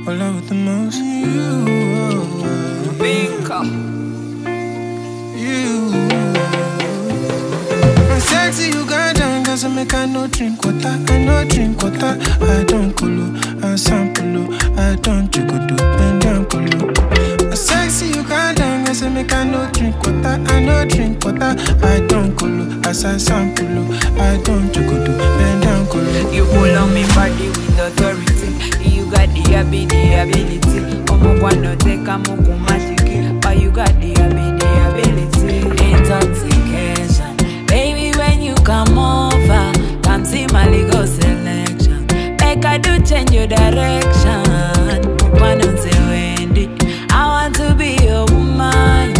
all I with the most. You, Bingo. you. I'm sexy, you got down, cause I make I no drink water. I no drink water. I don't colo, I sample, I don't jugudu, bend down colo. I'm sexy, you got down, cause I make I no drink water. I no drink water. I don't colo, as I sample, I don't jugudu, bend down colo. You pull on me body with authority. You got the ability. Omo take a moku magic, but you got the ability. Intoxication, baby, when you come over, come see my legal selection. Make I do change your direction. One on say Wendy, I want to be your woman,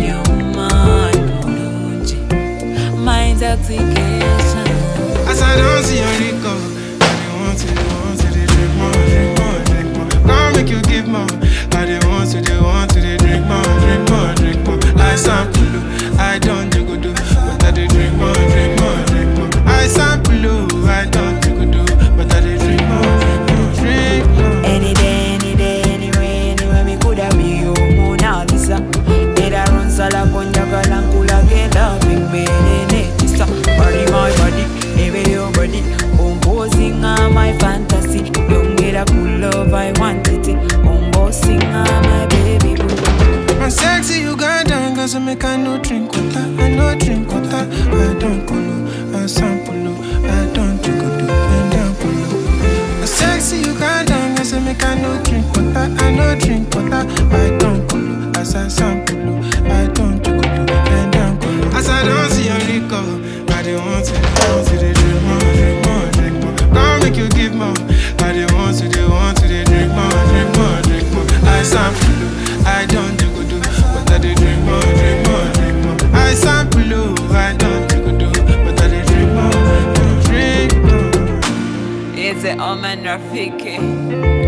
my intoxication. As I don't see your liquor, I want to drink more. Can't make you give more. I want to drink more. I sample, I don't do, but I drink more. I sample, I don't do, but I drink more. Any day, anywhere, me coulda be your Mona Lisa. Did I run sala konja kalankula get loving me netisa. Body my body, baby your body, composing on my fantasy. Don't get a cool love, I want it. Composing on my baby boo. I'm sexy, you got down, cause I make I no drink water. I no drink water. I don't colo, I sample, I don't jugudu, bend down colo. I'm sexy, you got down, cause I make I no drink water. I no drink water. I don't colo, as I sample, I don't jugudu, bend down colo. As I don't see your liquor, I don't want to drink more. Can't make you give more. I don't want to drink more. I sample, I don't do good, but I drink more. I sample, I don't do good, but I drink more. It's a Oman Rafiki.